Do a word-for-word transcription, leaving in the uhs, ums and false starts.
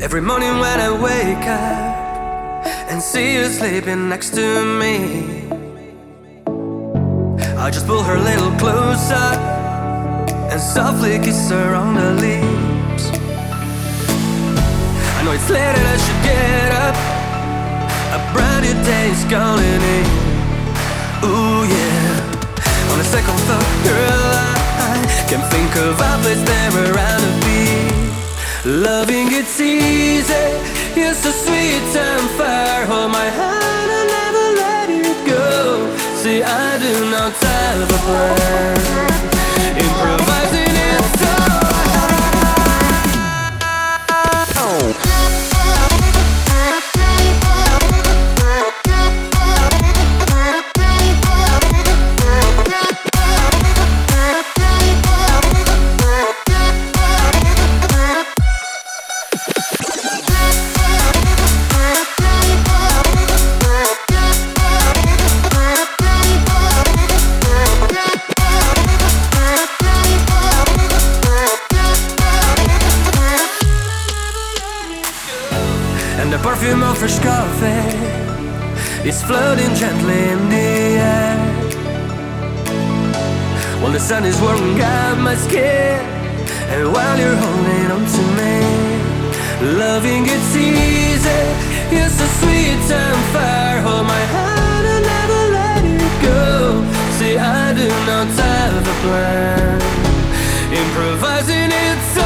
Every morning when I wake up and see you sleeping next to me, I just pull her a little closer and softly kiss her on the lips. I know it's late and I should get up, a brand new day is calling in. Ooh yeah, on a second thought, girl, I can think of a place there around to be. Loving it's easy, you're so sweet and fair. Hold my hand and never let it go. See, I do not have a plan, improvising it so and the perfume of fresh coffee is floating gently in the air, while the sun is warming up my skin, and while you're holding on to me. Loving it's easy, you're so sweet and fair. Hold my hand and never let it go. See, I do not have a plan, improvising it's